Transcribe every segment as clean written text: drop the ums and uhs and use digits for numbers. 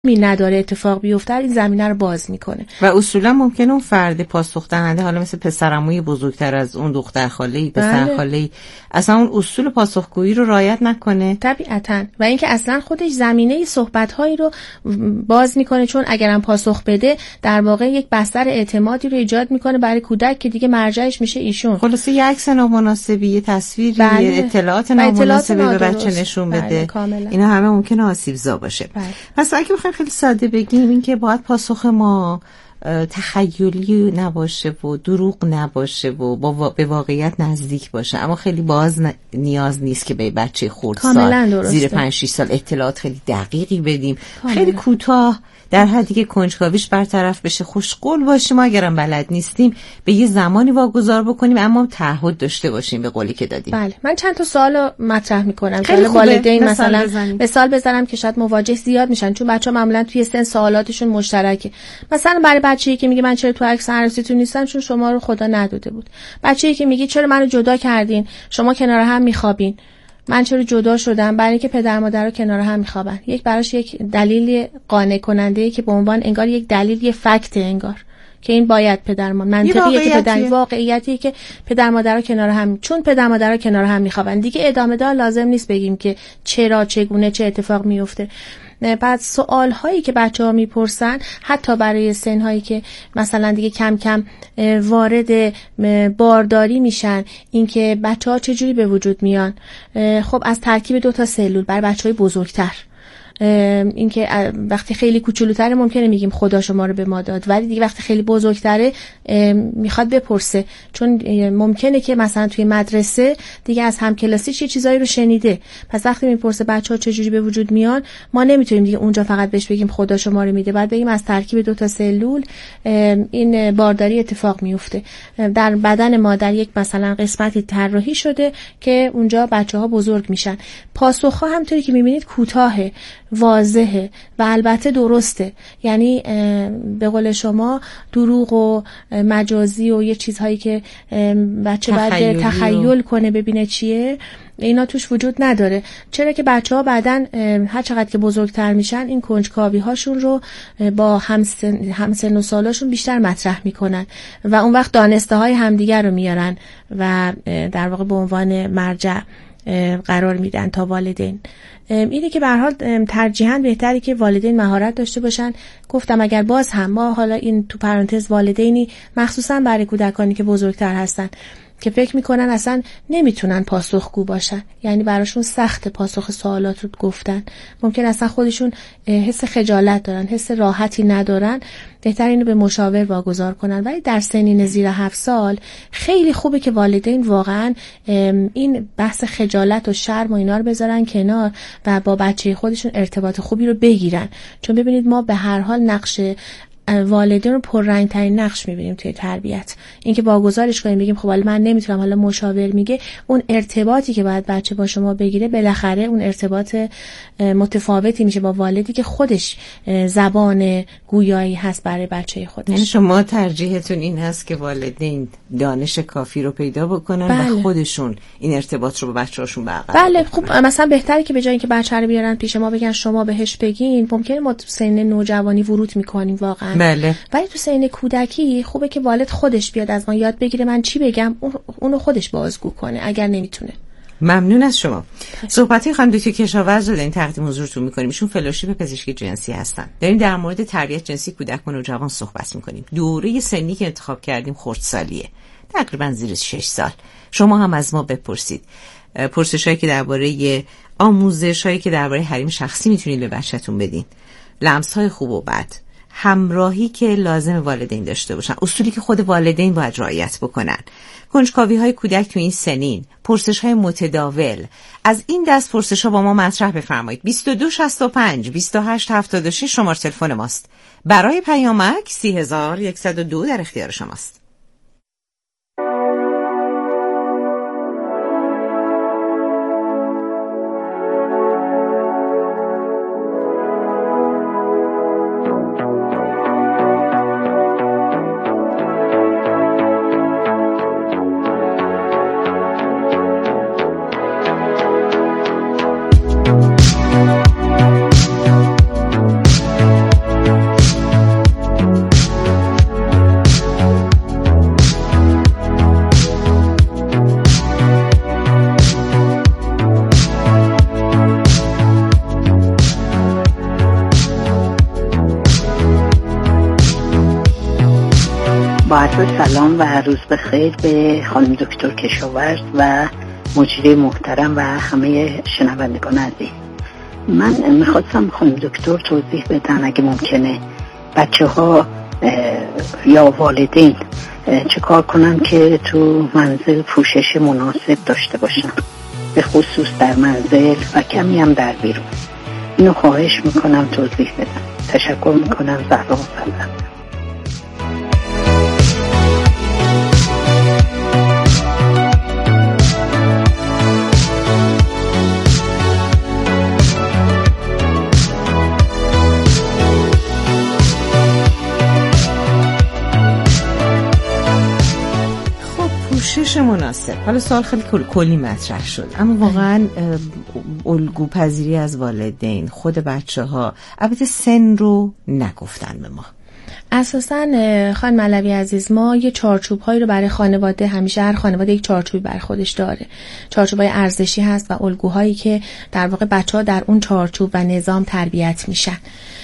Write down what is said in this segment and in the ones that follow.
نداره اتفاق بیفته، این زمینه رو باز میکنه. و اصولا ممکنه اون فرد پاسخ دهنده، حالا مثل پسرعموی بزرگتر از اون، دختر خاله‌ای، پسر خاله‌ای، اصلا اون اصول پاسخگویی رو رعایت نکنه طبیعتاً. و اینکه اصلا خودش زمینه صحبت‌هایی رو باز میکنه، چون اگرم پاسخ بده در واقع یک بستر اعتمادی رو ایجاد میکنه برای کودک که دیگه مرجعش میشه ایشون. خلاصه یه عکس نامناسبی، یه تصویری، یه اطلاعات نامناسبی به بچه نشون بده. اینا همه ممکنه آسیبزا باشه. پس اگه بخوایم خیلی ساده بگیم، این که باید پاسخ ما تخیلی نباشه و دروغ نباشه و به واقعیت نزدیک باشه، اما خیلی باز نیاز نیست که به بچه خردسال زیر 5-6 سال اطلاعات خیلی دقیقی بدیم. خیلی کوتاه، در حدی که کنجکاویش برطرف بشه، خوشقول باشیم. ما اگرم بلد نیستیم به یه زمانی واگذار بکنیم، اما تعهد داشته باشیم به قولی که دادیم. بله، من چند تا سوالو مطرح میکنم که والدین مثلا مثال بزنم که شاید مواجه زیاد میشن، چون بچه‌ها معمولا توی سن سوالاتشون مشترکه. مثلا برای بچه‌ای که میگه من چرا تو عکس عروسیتون نیستم چون شما رو خدا نداده بود، بچه‌ای که میگه چرا منو جدا کردین، شما کنار هم میخوابین، من چرا جدا شدم، برای اینکه پدر مادر رو کنار هم میخوابن. براش یک دلیل قانع کننده که به عنوان انگار یک دلیل، یه فکت، انگار که این باید پدر ما منطقیه که پدر واقعیتی که پدر مادر رو کنار هم، چون پدر مادر رو کنار هم میخوابن. دیگه ادامه دار لازم نیست بگیم که چرا، چگونه، چه اتفاق میفته. بعد سوال هایی که بچه‌ها میپرسن، حتی برای سن هایی که مثلا دیگه کم کم وارد بارداری میشن، اینکه بچه‌ها چجوری به وجود میان. خب از ترکیب 2 تا سلول برای بچه‌های بزرگتر. اینکه وقتی خیلی کوچولوتره ممکنه میگیم خدا شما رو به ما داد، ولی دیگه وقتی خیلی بزرگتره میخواد بپرسه، چون ممکنه که مثلا توی مدرسه دیگه از همکلاسیش یه چیزایی رو شنیده. پس وقتی میپرسه بچه‌ها چجوری به وجود میان، ما نمیتونیم دیگه اونجا فقط بهش بگیم خدا شما رو میده، بعد بگیم از ترکیب 2 تا سلول این بارداری اتفاق میفته. در بدن مادر یک مثلا قسمتی طراحی شده که اونجا بچه‌ها بزرگ میشن. پاسخ‌ها همونطوری که میبینید کوتاهه، واضحه و البته درسته. یعنی به قول شما دروغ و مجازی و یه چیزهایی که بچه باید تخیل کنه ببینه چیه، اینا توش وجود نداره. چرا که بچه‌ها بعدن هر چقدر که بزرگتر میشن این کنجکاوی هاشون رو با همسن و سالاشون بیشتر مطرح میکنن و اون وقت دانسته های همدیگر رو میارن و در واقع به عنوان مرجع قرار میدن تا والدین. اینه که به هر حال ترجیحاً بهتره که والدین مهارت داشته باشن. گفتم اگر باز هم ما حالا این تو پرانتز والدینی مخصوصاً برای کودکانی که بزرگتر هستن که فکر میکنن اصلا نمیتونن پاسخگو باشن، یعنی براشون سخت پاسخ سوالات رو گفتن، ممکن اصلا خودشون حس خجالت دارن، حس راحتی ندارن، بهتر اینو به مشاور واگذار کنن. ولی در سنین زیر 7 سال خیلی خوبه که والدین واقعا این بحث خجالت و شرم و اینا رو بذارن کنار و با بچه خودشون ارتباط خوبی رو بگیرن. چون ببینید ما به هر حال نقش والدین رو پررنگ ترین نقش میبینیم توی تربیت. اینکه واگذارش کنیم بگیم خب حالا من نمیتونم، حالا مشاور میگه، اون ارتباطی که باید بچه با شما بگیره بالاخره اون ارتباط متفاوتی میشه با والدی که خودش زبان گویایی هست برای بچه خودش. یعنی شما ترجیحتون این هست که والدین دانش کافی رو پیدا بکنن و خودشون این ارتباط رو با بچه‌هاشون برقرار بله. خب مثلا بهتره که به جای اینکه بچه رو بیارن پیش ما بگن شما بهش بگین، ممکنه ما تو سن نوجوانی ورود میکنیم واقعا. بله. ولی تو سن کودکی خوبه که والد خودش بیاد از ما یاد بگیره من چی بگم، اونو خودش بازگو کنه اگر نمیتونه. ممنون از شما. صحبتی خانم دکتر کشاورز رو دارین تقدیم حضورتون میکنیم. ایشون فلوشیپ پزشکی جنسی هستن. داریم در مورد تربیت جنسی کودک و نوجوان صحبت میکنیم. دوره سنی که انتخاب کردیم خردسالیه، تقریبا زیر 6 سال. شما هم از ما بپرسید. پرسشایی که درباره آموزشایی که درباره حریم شخصی میتونید به بچه‌تون بدین، لمس‌های خوب و بد، همراهی که لازم والدین داشته باشن، اصولی که خود والدین باید رعایت بکنن، کنجکاوی‌های کودک تو این سنین، پرسش‌های متداول. از این دست پرسش‌ها با ما مطرح بفرمایید. 2265 2876 شماره تلفن ماست. برای پیامک 30102 در اختیار شماست. با عرض سلام و روز بخیر به خانم دکتر کشاورز و مجری محترم و همه شنوندگان عزیز. من میخواستم خانم دکتر توضیح بدن اگه ممکنه بچه ها یا والدین چه کار کنن که تو منزل پوشش مناسب داشته باشن، به خصوص در منزل و کمی هم در بیرون. اینو خواهش میکنم توضیح بدن. تشکر میکنم. زهرا مسلم. پوشش مناسب. حالا سوال خیلی کلی مطرح شد، اما واقعا الگو پذیری از والدین، خود بچه ها، البته سن رو نگفتن به ما. اساساً خانم علوی عزیز، ما یه چارچوب هایی رو برای خانواده، همیشه هر خانواده یک چارچوبی برای خودش داره. چارچوبای ارزشی هست و الگوهایی که در واقع بچه‌ها در اون چارچوب و نظام تربیت میشن.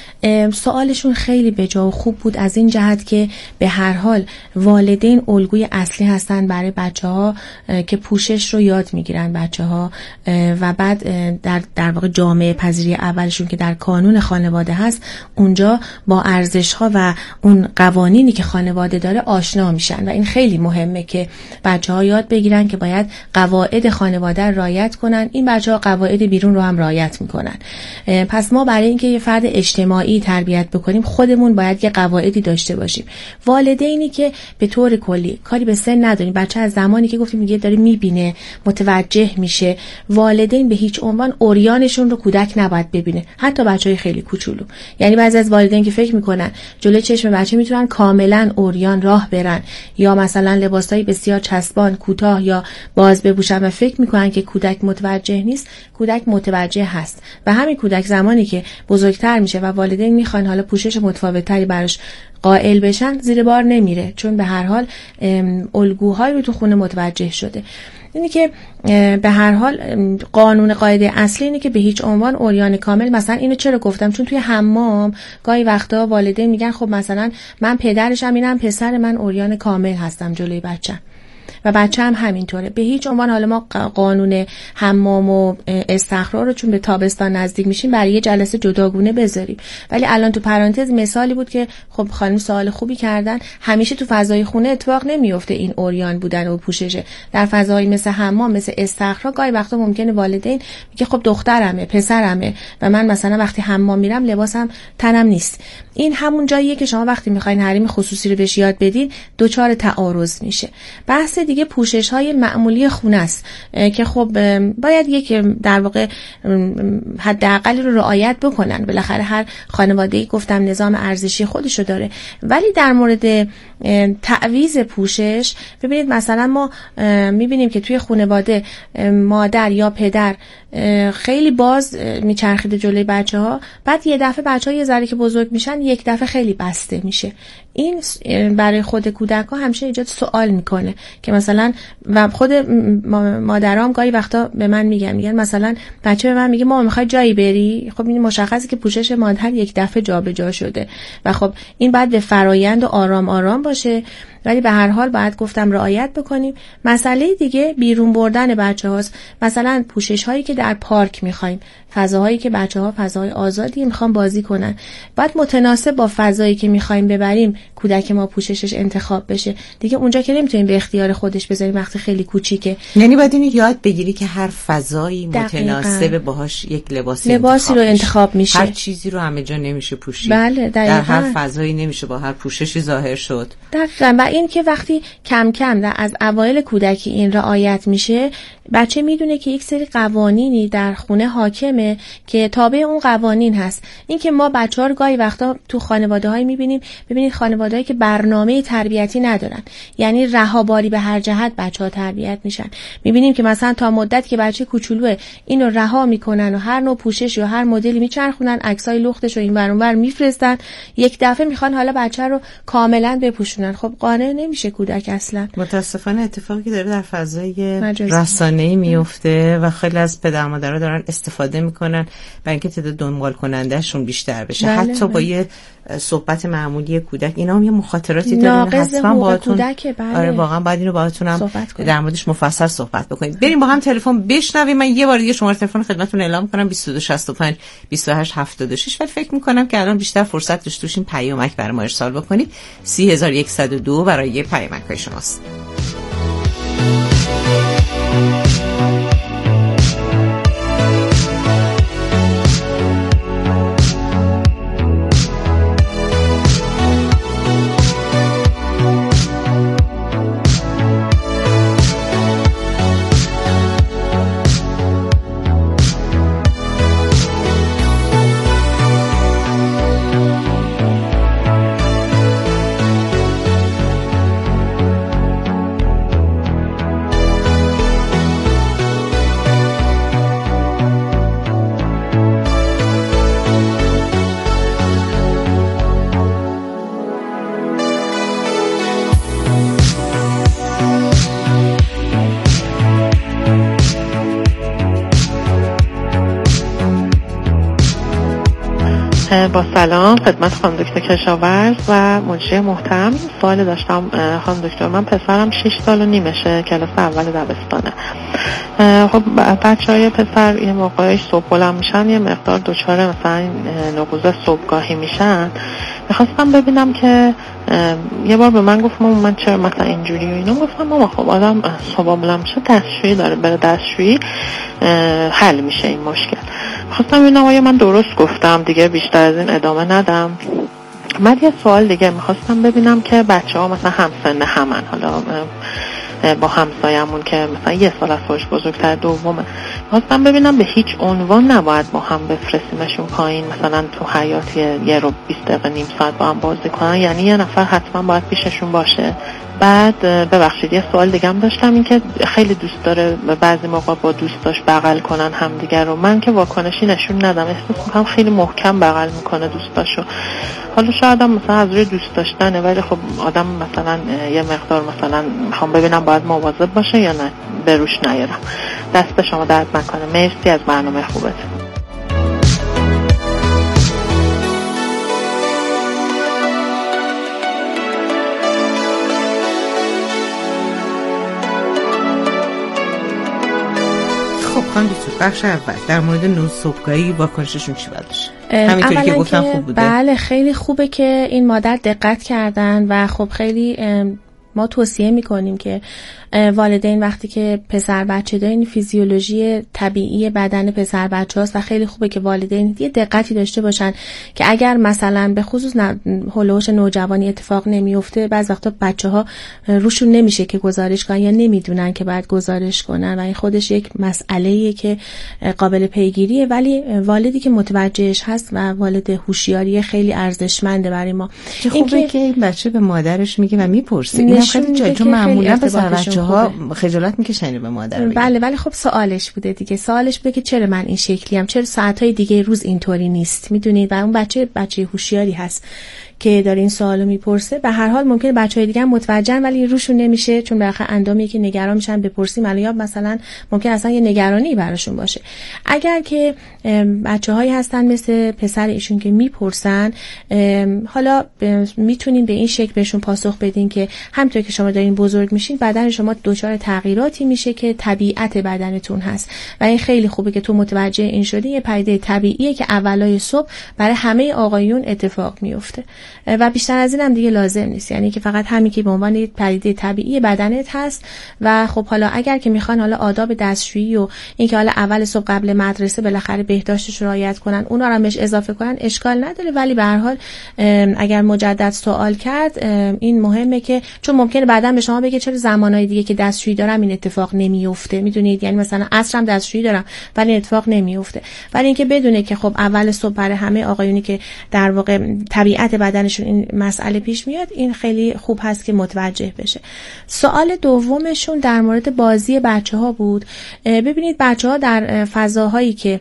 سوالشون خیلی بجا و خوب بود از این جهت که به هر حال والدین الگوی اصلی هستن برای بچه‌ها که پوشش رو یاد میگیرن بچه‌ها و بعد در واقع جامعه پذیری اولشون که در قانون خانواده هست، اونجا با ارزش‌ها و اون قوانینی که خانواده داره آشنا میشن و این خیلی مهمه که بچه‌ها یاد بگیرن که باید قواعد خانواده رو رعایت کنن. این بچه‌ها قواعد بیرون رو هم رعایت میکنن. پس ما برای اینکه یه فرد اجتماعی تربیت بکنیم خودمون باید یه قواعدی داشته باشیم. والدینی که به طور کلی کاری به سن نداریم، بچه از زمانی که گفتیم میگه داره میبینه متوجه میشه، والدین به هیچ عنوان اوریانشون رو کودک نباید ببینه، حتی بچهای خیلی کوچولو. یعنی بعضی از والدین که فکر میکنن جلوی چشم بچه میتونن کاملا اوریان راه برن یا مثلا لباسای بسیار چسبان کوتاه یا باز بپوشن و فکر میکنن که کودک متوجه نیست. کودک متوجه هست و همین کودک زمانی که بزرگتر میشه و والدین میخوان حالا پوشش متفاوت‌تری براش قائل بشن، زیر بار نمیره، چون به هر حال الگوهایی رو تو خونه متوجه شده. اینی که به هر حال قانون قاعده اصلی اینه که به هیچ عنوان اوریان کامل، مثلا اینو چرا گفتم چون توی حمام گاهی وقتا والدین میگن خب مثلا من پدرشم، اینم پسر من، اوریان کامل هستم جلوی بچه‌م و بچه هم همینطوره. به هیچ عنوان حالا ما قانون حمام و استخرا رو چون به تابستان نزدیک میشیم برای یه جلسه جداگونه بذاریم، ولی الان تو پرانتز مثالی بود که خب خانم سوال خوبی کردن. همیشه تو فضای خونه اتفاق نمیفته این اوریان بودن و پوششه. در فضایی مثل حمام، مثل استخرا، گاهی وقتا ممکنه والدین میگه خب دخترمه، پسرمه و من مثلا وقتی حمام میرم لباسم تنم نیست. این همون جاییه که شما وقتی میخواین حریم خصوصی رو بهش یاد بدین دچار تعارض میشه. بحث دیگه پوشش های معمولی خونه است که خب باید یک در واقع حداقل رو رعایت بکنن. بالاخره هر خانواده‌ای گفتم نظام ارزشی خودشو داره. ولی در مورد تعویض پوشش ببینید مثلا ما میبینیم که توی خانواده مادر یا پدر خیلی باز میچرخیده جلوی بچه‌ها، بعد یه دفعه بچه‌ها یه ذره که بزرگ میشن یک دفعه خیلی بسته میشه. این برای خود کودک‌ها همیشه ایجاد سوال میکنه که مثلا و خود مادرام گاهی وقتا به من میگن مثلا بچه به من میگه مامان میخوای جایی بری؟ خب این مشخصه که پوشش مادر یک دفعه جابجا شده و خب این باید به فرایند و آرام آرام باشه، ولی به هر حال باید گفتم رعایت بکنیم. مسئله دیگه بیرون بردن بچه‌هاست. مثلا پوشش هایی که در پارک میخوایم، فضاهایی که بچه‌ها فضای آزادی میخوان بازی کنن، باید متناسب با فضایی که میخوایم ببریم کودک ما پوششش انتخاب بشه. دیگه اونجا که نمیتونیم به اختیار خودش بذاریم وقتی خیلی کوچیکه. یعنی باید اینو یاد بگیری که هر فضایی متناسب باهاش یک لباسی رو انتخاب میشه. هر چیزی رو همه جا نمیشه پوشید. بله در هر فضایی نمیشه با هر پوششی ظاهر شد. دقیقاً. و این که وقتی کم کم از اوایل کودکی این رعایت میشه، بچه میدونه که یک سری قوانینی در خونه حاکمه که تابع اون قوانین هست. این که ما بچه‌ها رو گاهی وقتا تو خانواده‌های میبینیم، ببینید خانواده‌ای که برنامه تربیتی ندارن، یعنی رهاباری به هر در جهت بچه‌ها تربیت میشن. میبینیم که مثلا تا مدت که بچه کوچولوه اینو رها میکنن و هر نوع پوشش یا هر مدلی میچرخونن، عکسای لختش رو این ور اون ور میفرستن، یک دفعه میخوان حالا بچه رو کاملا بپوشونن. خب قانع نمیشه کودک اصلا. متاسفانه اتفاقی داره در فضای رسانه‌ای میفته و خیلی از پدر مادرها دارن استفاده میکنن برای اینکه تعداد دنبال کنندهشون بیشتر بشه. حتی با یه صحبت معمولی کودک اینا هم یه مخاطراتی دارن، حتما باهاتون آره واقعا باید اینو باهاتون در موردش مفصل صحبت بکنید. بریم با هم تلفن بشنویم. من یه بار دیگه شماره تلفن خدمتتون اعلام کنم 2265 2876 ولی فکر میکنم که الان بیشتر فرصت داشته باشین پیامک برای ما ارسال بکنید. 3102 برای پیامک‌های شماست. با سلام خدمت خانم دکتر کشاورز و مجری محترم. سوال داشتم خانم دکتر، من پسرم 6 سال و نیمشه، کلاس اول دبستانه. خب بچهای پسر یه موقعش صبح بلند میشن یه مقدار دچار مثلا نقوض صبحگاهی میشن. میخواستم ببینم که یه بار به من گفت من چرا مثلا اینجوری و اینا، گفتم ماما خب آدم صبح بلند میشه دستشویی داره، بره دستشویی حل میشه این مشکل. خواستم ببینم آیا من درست گفتم، دیگه بیشتر از این ادامه ندم. بعد یه سوال دیگه میخواستم ببینم که بچه‌ها مثلا همسن همن، حالا با همسایمون که مثلا یه سال از خودش بزرگتر دومه، میخواستم ببینم به هیچ عنوان نباید با هم بفرستیمشون پایین مثلا تو حیاط یه رو 20 دقیقه نیم ساعت با هم بازی کنن، یعنی یه نفر حتما باید پیششون باشه. بعد ببخشید یه سوال دیگه هم داشتم، این که خیلی دوست داره بعضی موقع با دوستاش بغل کنن همدیگر رو، من که واکنشی نشون ندم، احساس میکنم خیلی محکم بغل میکنه دوستاشو. حالا شاید هم مثلا از روی دوست داشتنه، ولی خب آدم مثلا یه مقدار مثلا میخوام ببینم باید مواظب باشه یا نه به روش نیارم. دست شما درد نکنه. مرسی از برنامه خوبت. بخش اول در مورد نوع صبحگاهی واکنششون چی باشه؟ همینطوری که گفتم خوب بوده. بله خیلی خوبه که این مادر دقت کردن و خب خیلی ما توصیه میکنیم که والدین وقتی که پسر بچه دارن، فیزیولوژی طبیعی بدن پسر بچه هاست و خیلی خوبه که والدین یه دقتی داشته باشن که اگر مثلا به خصوص هولوش نوجوانی اتفاق نمیفته، بعض وقتا بچه ها روشون نمیشه که گزارش کنن یا نمیدونن که باید گزارش کنن و این خودش یک مسئله‌ایه که قابل پیگیریه، ولی والدی که متوجهش هست و والد هوشیاری خیلی ارزشمنده برای ما. خوبه که این بچه به مادرش میگه و میپرسه. اینا خیلی جای چون معمولا پسر بچه‌ها خجالت میکشن به مادر بگن. بله ولی خب سوالش بوده دیگه، سوالش بوده که چرا من این شکلیم، چرا ساعت‌های دیگه روز اینطوری نیست، میدونید، و اون بچه هوشیاری هست که داره این سوالو میپرسه. به هر حال ممکنه بچهای دیگه هم متوجهن ولی روشون نمیشه، چون بالاخره اندامیه که نگران میشن بپرسیم، یا مثلا ممکن اصلا یه نگرانی براشون باشه. اگر که بچه‌هایی هستن مثل پسر ایشون که میپرسن، حالا میتونین به این شکل بهشون پاسخ بدین که همونطور که شما دارین بزرگ میشین بدن شما دچار تغییراتی میشه که طبیعت بدنتون هست و این خیلی خوبه که تو متوجه این شدی، یه پدیده طبیعیه که اولای صبح برای همه آقایون اتفاق میفته و بیشتر از این هم دیگه لازم نیست، یعنی که فقط همین که به عنوان یک پدیده طبیعی بدنت هست. و خب حالا اگر که میخوان حالا آداب دستشویی و اینکه حالا اول صبح قبل مدرسه بالاخره بهداشتش رو رعایت کنن، اونا رو بهش اضافه کنن، اشکال نداره، ولی به هر حال اگر مجدد سوال کرد این مهمه که چون ممکنه بعداً به شما بگه چرا زمانهای دیگه که دستشویی دارم این اتفاق نمیفته، میدونید، یعنی مثلا عصرم دستشویی دارم ولی این اتفاق نمیفته. ولی اینکه بدونه که خب اول صبح برای همه آقایونی که در واقع طبیعت بدنشون این مسئله پیش میاد، این خیلی خوب هست که متوجه بشه. سوال دومشون در مورد بازی بچه‌ها بود. ببینید بچه‌ها در فضاهایی که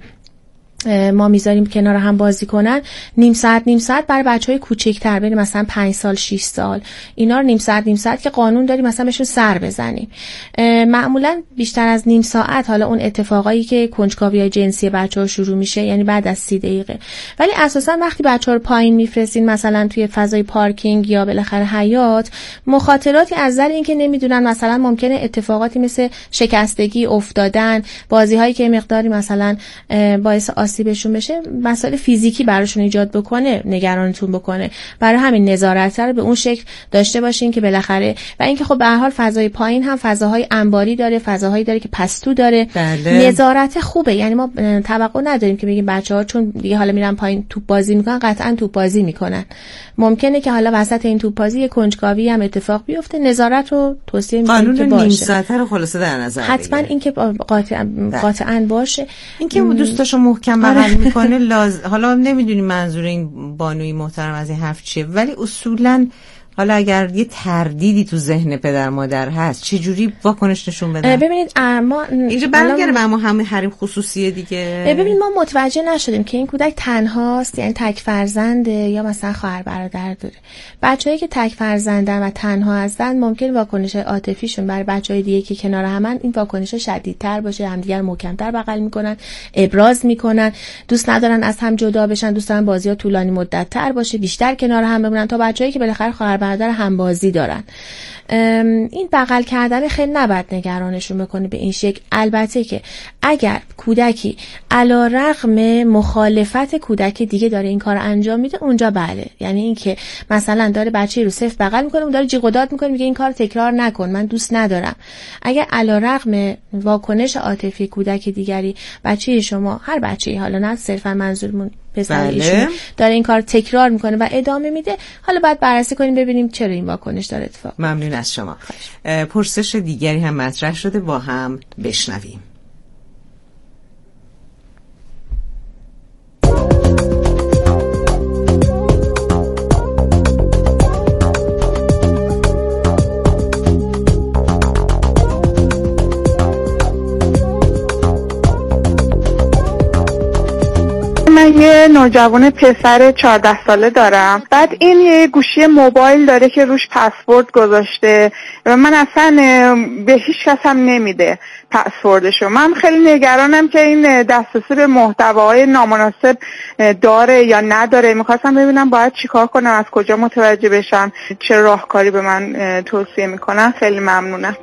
ما میذاریم کنار هم بازی کنن، نیم ساعت برای بچهای کوچیک‌تر، ببین مثلا 5 سال 6 سال، اینا رو نیم ساعت که قانون داریم مثلا بهشون سر بزنیم. معمولا بیشتر از نیم ساعت، حالا اون اتفاقایی که کنجکاوی‌های جنسی بچه‌ها شروع میشه یعنی بعد از 30 دقیقه، ولی اساسا وقتی بچه‌ها رو پایین میفرستین مثلا توی فضای پارکینگ یا بالاخره حیاط، مخاطراتی از نظر اینکه نمیدونن مثلا ممکنه اتفاقاتی مثل شکستگی، افتادن، بازی‌هایی که مقداری مثلا باعث آسیبشون بشه، مسائل فیزیکی براشون ایجاد بکنه، نگرانتون بکنه. برای همین نظارت رو به اون شکل داشته باشین که بالاخره، و اینکه خب به هر حال فضای پایین هم فضاهای انباری داره، فضاهایی داره که پستو داره. بله. نظارت خوبه، یعنی ما توقع نداریم که بگیم بچه‌ها چون دیگه حالا میرن پایین توپ بازی میکنن قطعا توپ بازی میکنن. ممکنه که حالا وسط این توپ بازی کنجکاوی هم اتفاق بیفته. نظارت رو توصیه می‌کنم که باشه. نیم ساعت رو خلاصه در نظر بگیرید. حتما اینکه قاطعاً باشه. اینکه دوستاشو محکم بغل میکنه حالا نمیدونی منظور این بانوی محترم از این حرف چیه، ولی اصولا حالا اگر یه تردیدی تو ذهن پدر مادر هست چه جوری واکنش نشون بدن؟ ببینید ما اینجا برمیگره به اما همه حریم خصوصیه دیگه. ببینید ما متوجه نشدیم که این کودک تنهاست، یعنی تک فرزنده یا مثلا خواهر برادر داره. بچه‌ای که تک فرزندن و تنها هستن ممکن واکنش عاطفیشون برای بچه‌های دیگه که کنار همن این واکنش شدیدتر باشه، همدیگر محکم‌تر بغل میکنن، ابراز میکنن، دوست ندارن از هم جدا بشن، دوست دارن بازی‌ها طولانی مدت‌تر باشه، بیشتر کنار هم بمونن، تا بچه‌ای که بالاخره خواهر برادر هم بازی دارن. این بغل کردن خیلی نباید نگرانشون بکنه به این شکل. البته که اگر کودکی علیرغم مخالفت کودک دیگه داره این کار انجام میده، اونجا بله، یعنی این که مثلا داره بچه‌ای رو صفر بغل میکنه، اون داره جیغ و داد میکنه، میگه این کار تکرار نکن، من دوست ندارم. اگر علیرغم واکنش عاطفی کودک دیگری بچه شما، هر بچه‌ای، حالا نه صرفا منظورمون پسر ایشون، داره این کار تکرار میکنه و ادامه میده، حالا باید بررسی کنیم ببینیم چرا این واکنش داره اتفاق. ممنون از شما. پرسش دیگری هم مطرح شده، با هم بشنویم. من یه نوجوان پسر 14 ساله دارم. بعد این یه گوشی موبایل داره که روش پسورد گذاشته و من اصلا به هیچ کس هم نمیده پسوردشو. من خیلی نگرانم که این دسترسی به محتواهای نامناسب داره یا نداره. میخواستم ببینم باید چیکار کنم، از کجا متوجه بشم، چه راهکاری به من توصیه میکنن. خیلی ممنونم.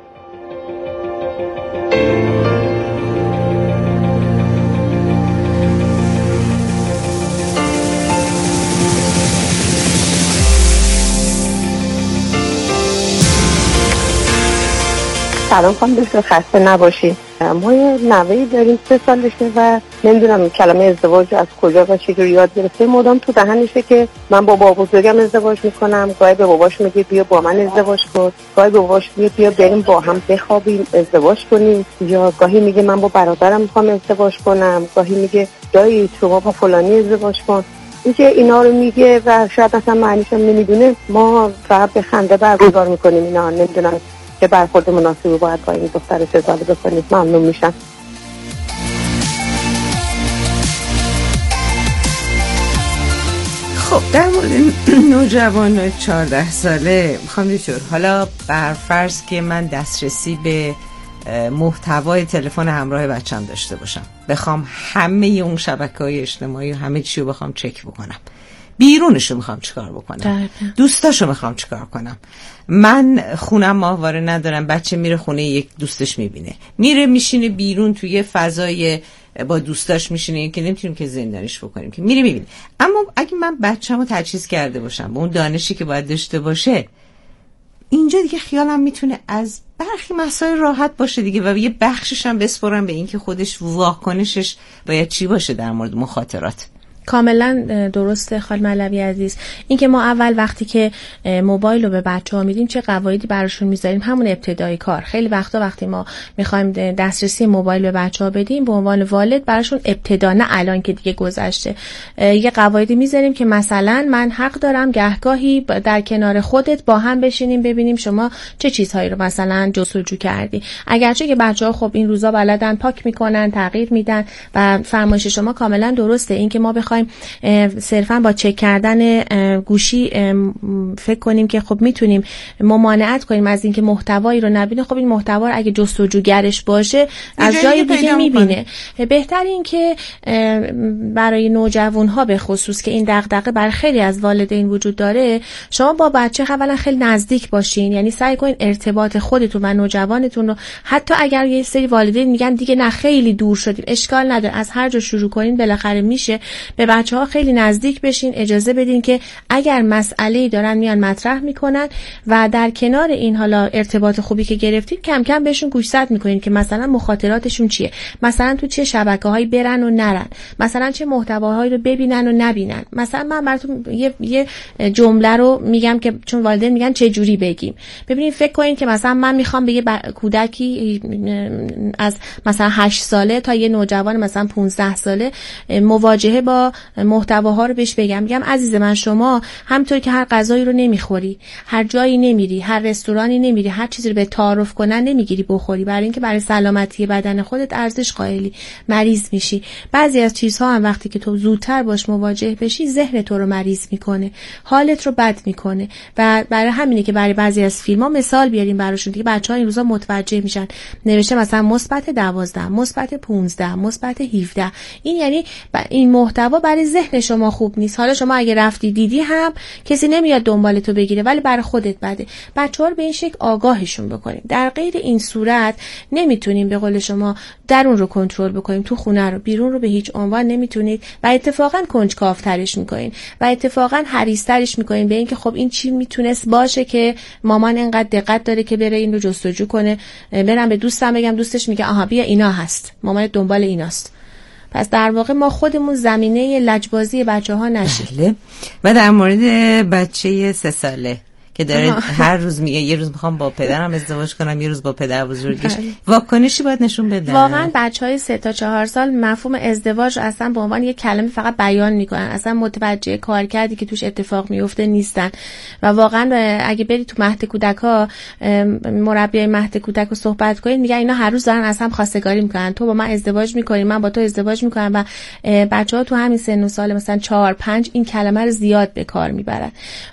سلام خانم دکتر، خسته نباشید. ما یه نوه‌ای داریم 3 سالشه و نمیدونم کلمه ازدواج از کجا و چجوری یاد گرفته. مدام تو دهنشه که من با بابا بزرگم ازدواج میکنم، گاهی به باباش میگه بیا با من ازدواج کن، گاهی به باباش میگه بیا بریم با هم بخوابیم ازدواج کنیم، یا گاهی میگه من با برادرم میخوام ازدواج کنم، گاهی میگه دایی شما با فلانی ازدواج کن. اینکه اینا رو میگه و شاید اصلا معنیش هم نمیدونه، ما فقط به خنده برگزار میکنیم. اینا نمیدونم که برخورد مناسبی باید با این دختر 3 ساله بکنید. ممنون میشم. خب در مورد نوجوان 14 ساله میخوام دکتر، حالا بر فرض که من دسترسی به محتوای تلفن همراه بچم داشته باشم، بخوام همه اون شبکه‌های اجتماعی و همه چی رو بخوام چک بکنم، بیرونشو میخوام چیکار بکنم، دوستاشو میخوام چیکار کنم، من خونم ماهواره ندارم، بچه میره خونه یک دوستش میبینه، میره میشینه بیرون توی فضای با دوستاش میشینه که نمیتونیم که زندانش بکنیم، که میره میبینه. اما اگه من بچه‌مو تجهیز کرده باشم با اون دانشی که باید داشته باشه، اینجا دیگه خیالم میتونه از برخی مسائل راحت باشه دیگه، و یه بخشش هم بسپارم به این که خودش واکنشش باید چی باشه در مورد مخاطرات. کاملا درسته خانم علوی عزیز. این که ما اول وقتی که موبایل رو به بچه‌ها میدیم چه قواعدی براشون میذاریم، همون ابتدای کار. خیلی وقتا وقتی ما میخوایم دسترسی موبایل به بچه‌ها بدیم، به عنوان والد براشون ابتدا، نه الان که دیگه گذشته، یه قواعدی میذاریم که مثلا من حق دارم گهگاهی در کنار خودت با هم بشینیم ببینیم شما چه چیزهایی رو مثلا جستجو کردی. اگرچه که بچه‌ها خب این روزا بلدن، پاک میکنن، تغییر میدن و فرمایش شما کاملا درسته. این که ما بخوایم صرفا با چک کردن گوشی فکر کنیم که خب میتونیم ممانعت کنیم از اینکه محتوایی رو نبینه، خب این محتوا رو اگه جستجوگرش باشه از جای دیگه میبینه. بهتر این که برای نوجوان‌ها به خصوص که این دغدغه برای خیلی از والدین وجود داره، شما با بچه اولا خیلی نزدیک باشین، یعنی سعی کنین ارتباط خودتون و نوجوانتون رو، حتی اگر یه سری والدین میگن دیگه نه خیلی دور شدیم، اشکال نداره، از هر جا شروع کنین بالاخره میشه، به بچه‌ها خیلی نزدیک بشین، اجازه بدین که اگر مسئله‌ای دارن میان مطرح میکنن و در کنار این حالا ارتباط خوبی که گرفتید کم کم بهشون گوشزد میکنین که مثلا مخاطراتشون چیه، مثلا تو چه شبکه‌هایی برن و نرن، مثلا چه محتواهایی رو ببینن و نبینن. مثلا من براتون یه جمله رو میگم که چون والدین میگن چه جوری بگیم، ببینید فکر کنین که مثلا من میخوام به یه کودکی از مثلا 8 ساله تا یه نوجوان مثلا 15 ساله مواجهه با محتواها رو بهش بگم، میگم عزیز من، شما همونطور که هر غذایی رو نمیخوری، هر جایی نمیری، هر رستورانی نمیری، هر چیزی رو به تعارف کنن نمیگیری بخوری، برای اینکه برای سلامتی بدن خودت ارزش قائلی، مریض میشی. بعضی از چیزها هم وقتی که تو زودتر باش مواجه بشی ذهن تو رو مریض میکنه، حالت رو بد میکنه و برای همینه که برای بعضی از فیلم‌ها مثال بیاریم براشون دیگه بچه‌ها این روزا متوجه میشن. نوشته مثلا مثبت 12، مثبت 15، مثبت 17. این یعنی این محتوا برای ذهن شما خوب نیست. حالا شما اگه رفتی دیدی هم کسی نمیاد دنبال تو بگیره، ولی برای خودت بده. بچه‌ها رو به این شکل آگاهشون بکنیم. در غیر این صورت نمیتونیم به قول شما درون رو کنترل بکنیم، تو خونه رو، بیرون رو به هیچ عنوان نمیتونید و اتفاقا کنجکاوترش میکنین و اتفاقا حریص‌ترش میکنین به اینکه خب این چی میتونست باشه که مامان اینقدر دقت داره که بره این رو جستجو کنه. برم به دوستم بگم، دوستش میگه آها بیا اینا هست، مامان دنبال ایناست. پس در واقع ما خودمون زمینه لجبازی بچه‌ها نشیم. و در مورد بچه 3 ساله که داره هر روز میگه یه روز میخوام با پدرم ازدواج کنم، یه روز با پدر بزرگش، واکنشی باید نشون بدن. واقعا بچهای 3 تا 4 سال مفهوم ازدواج اصلا به عنوان یک کلمه فقط بیان میکنن، اصلا متوجه کارکردی که توش اتفاق میفته نیستن. و واقعا اگه بری تو مهد کودک‌ها مربیای مهد کودک رو صحبت کنید، میگن اینا هر روز دارن از هم خواستگاری میکنن، تو با من ازدواج میکنی، من با تو ازدواج میکنم. و بچه‌ها تو همین سن و سال مثلا 4-5 این کلمه رو زیاد به کار میبرن.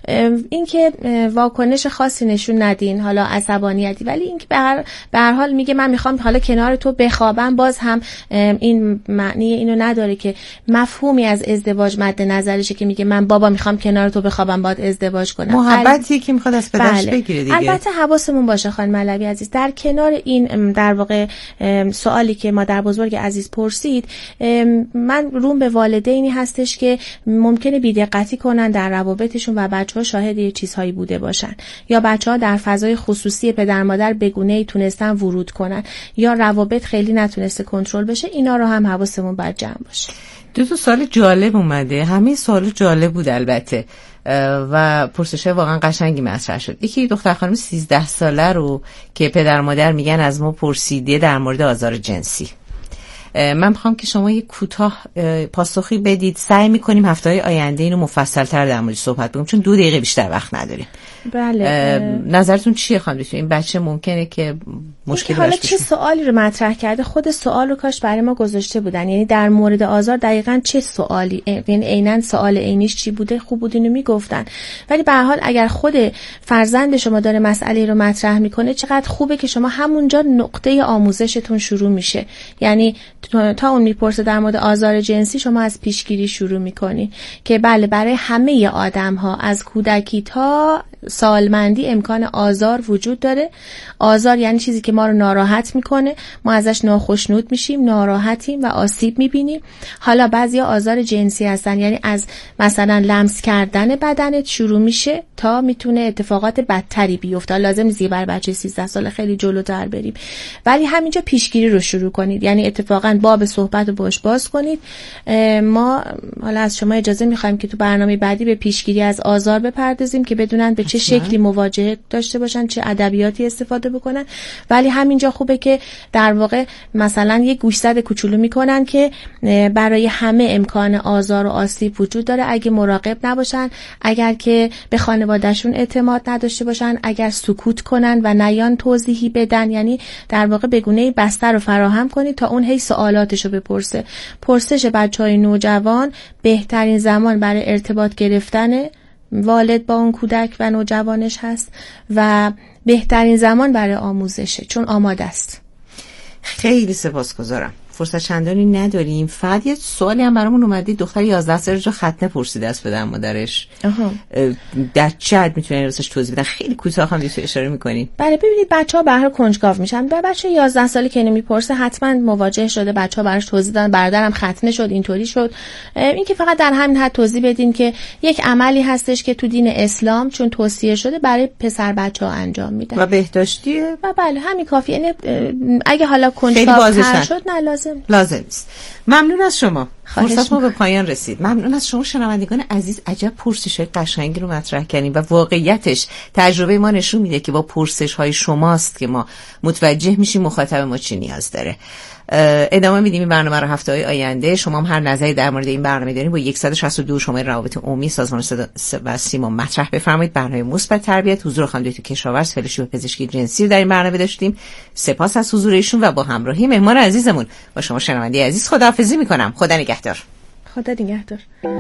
این که واکنش خاصی نشون ندین، حالا عصبانیتی، ولی اینکه به هر حال میگه من میخوام حالا کنار تو بخوابم، باز هم این معنی اینو نداره که مفهومی از ازدواج مد نظرشه که میگه من بابا میخوام کنار تو بخوابم باید ازدواج کنم. محبتی که میخواد از پدرش بگیره دیگه. البته حواسمون باشه خانم علوی عزیز، در کنار این در واقع سوالی که مادر بزرگ عزیز پرسید، من روم به والدینی هستش که ممکنه بی‌دقتی کنن در روابطشون و بچه‌ها شاهد یه چیزهایی بوده باشن، یا بچه‌ها در فضای خصوصی پدر مادر به گونه‌ای تونستن ورود کنن، یا روابط خیلی نتونسته کنترل بشه. اینا رو هم حواسمون باید جمع باشه. 2 سال جالب اومده، همه سوال جالب بود البته و پرسشه واقعا قشنگی مطرح شد. یکی دختر خانم 13 ساله رو که پدر مادر میگن از ما پرسیده در مورد آزار جنسی. من میخوام که شما یک کوتاه پاسخی بدید. سعی میکنیم هفته‌های آینده اینو مفصل‌تر در موردش صحبت بکنیم چون 2 دقیقه بیشتر وقت نداریم. بله. نظرتون چیه خانم دکتر؟ این بچه ممکنه که مشکلی حالا چه سوالی رو مطرح کرده؟ خود سوال رو کاش برای ما گذاشته بودن. یعنی در مورد آزار دقیقاً چه سوالی، یعنی عیناً سوال عینیش چی بوده، خوب بود اینو میگفتن. ولی به هر حال اگر خود فرزند شما داره مسئله رو مطرح میکنه، چقدر خوبه که شما همونجا نقطه آموزشتون شروع میشه. یعنی تا اون میپرسه در مورد آزار جنسی، شما از پیشگیری شروع میکنی که بله برای همه آدم‌ها از کودکی تا سالمندی امکان آزار وجود داره. آزار یعنی چیزی که ما رو ناراحت میکنه، ما ازش ناخشنود میشیم، ناراحتیم و آسیب میبینیم. حالا بعضیا آزار جنسی هستن، یعنی از مثلا لمس کردن بدنت شروع میشه تا میتونه اتفاقات بدتری بیفته. لازم نیست برای بچه 13 ساله خیلی جلوتر بریم، ولی همینجا پیشگیری رو شروع کنید، یعنی اتفاقا باب صحبت رو باش باز کنید. ما حالا از شما اجازه میخوایم که تو برنامه بعدی به پیشگیری از آزار بپردازیم که بدونن به چه شکلی مواجهه داشته باشن، چه ادبیاتی استفاده بکنن. ولی همینجا خوبه که در واقع مثلا یک گوشزد کوچولو میکنن که برای همه امکان آزار و آسیب وجود داره اگه مراقب نباشن، اگر که به خانوادهشون اعتماد نداشته باشن، اگر سکوت کنن و نیان توضیحی بدن. یعنی در واقع بگونه بستر رو فراهم کنید تا اون هی سوالاتشو بپرسه. پرسش بچهای نوجوان بهترین زمان برای ارتباط گرفتن والد با اون کودک و نوجوانش هست و بهترین زمان برای آموزشه، چون آماده است. خیلی سپاسگزارم. فرصت چندانی نداریم. فقط یه سوالی هم برامون اومدی، دختر 11 ساله جو ختنه پرسیده از پدر مادرش. در چه حد میتونن راستش توضیح بدن؟ خیلی کوتاه هم دیگه اشاره می‌کنین. بله ببینید بچه‌ها به هر کنجکاو میشن. بچه 11 ساله که نمیپرسه حتما مواجه شده، بچه‌ها براش توضیح دادن، برادرم ختنه شد، اینطوری شد. این که فقط در همین حد توضیح بدین که یک عملی هستش که تو دین اسلام چون توصیه شده برای پسر بچه‌ها انجام میدن و بهداشتیه و بله همین کافیه. یعنی اگه حالا کنجکاو شد نه لازم نیست. ممنون از شما. فرصت ما به پایان رسید. ممنون از شما شنوندگان عزیز. عجب پرسش‌های قشنگی رو مطرح کردین و واقعیتش تجربه ما نشون میده که با پرسش‌های شماست که ما متوجه میشیم مخاطب ما چی نیاز داره. ادامه میدیم این برنامه رو هفته‌های آینده. شما هم هر نظری در مورد این برنامه دارین با 162 شماره روابط عمومی سازمان صدا و سیما مطرح بفرمایید. برنامه مثبت تربیت حضور خانم دکتر کشاورز فلوشی پزشکی جنسی رو در این برنامه داشتیم. سپاس از حضور ایشون و با همراهی مهمان عزیزمون. با شما شنونده عزیز خداحافظی میکنم. خدا نگهدار. خدا نگهدار.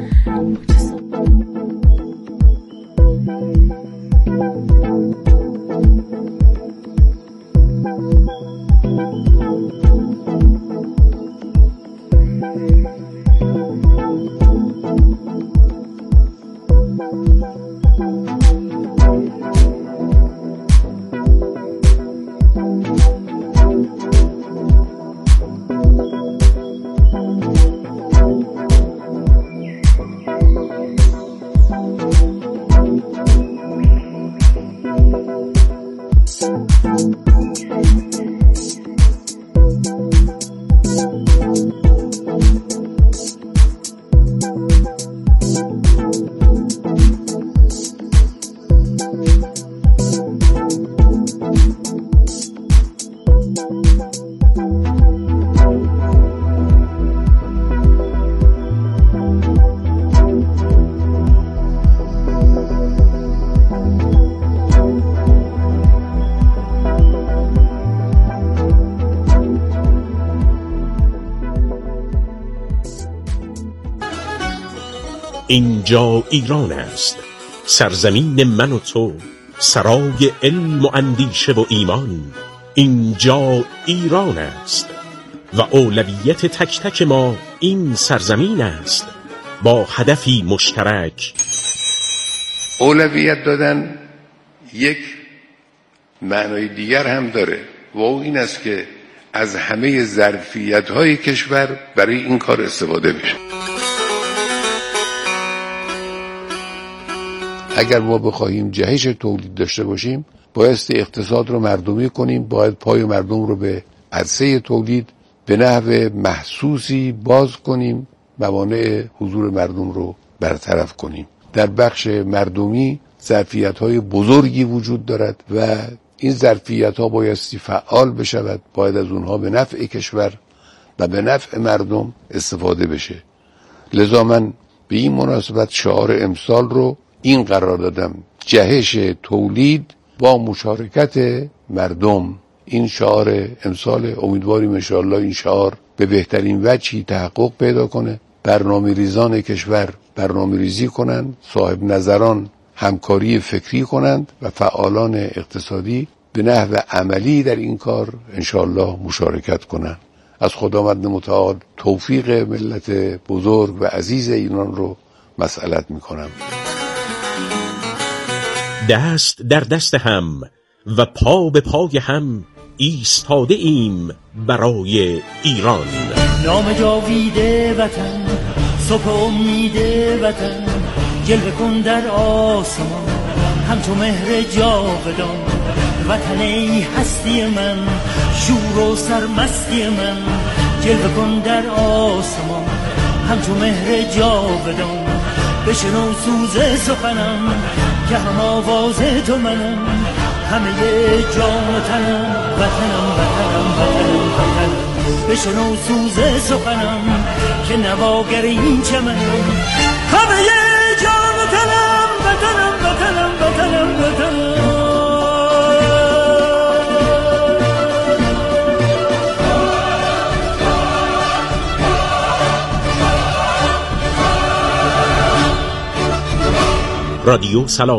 اینجا ایران است، سرزمین من و تو، سرای علم و اندیشه و ایمان. اینجا ایران است و اولویت تک تک ما این سرزمین است، با هدفی مشترک. اولویت دادن یک معنای دیگر هم داره و این است که از همه ظرفیت‌های کشور برای این کار استفاده بشه. اگر ما بخواهیم جهش تولید داشته باشیم، بایستی اقتصاد رو مردمی کنیم، باید پای مردم رو به عرصه تولید به نحو محسوسی باز کنیم، موانع حضور مردم رو برطرف کنیم. در بخش مردمی ظرفیت‌های بزرگی وجود دارد و این ظرفیت‌ها بایستی فعال بشود، باید از اونها به نفع کشور و به نفع مردم استفاده بشه. لذا من به این مناسبت شعار امسال رو این قرار دادم: جهش تولید با مشارکت مردم. این شعار امسال، امیدواریم انشاءالله این شعار به بهترین وجهی تحقق پیدا کنه. برنامه ریزان کشور برنامه ریزی کنند، صاحب نظران همکاری فکری کنند و فعالان اقتصادی به نحو عملی در این کار انشاءالله مشارکت کنند. از خداوند متعال توفیق ملت بزرگ و عزیز ایران رو مسئلت میکنم. دست در دست هم و پا به پای هم ایستاده ایم برای ایران. نام جاویده وطن، صبح امید وطن، جلوه کن در آسمان همچو مهر جاودان. وطن ای هستی من، شور و سرمستی من، جلوه کن در آسمان همچو مهر جاودان. بشنو سوز سخنم که هم آواز تو منم، همه جان و تنم وطنم وطنم وطنم وطنم. بشنو سوز سخنم که نواگر این چمنم، همه جان و تنم وطنم وطنم وطنم وطنم. رادیو سلام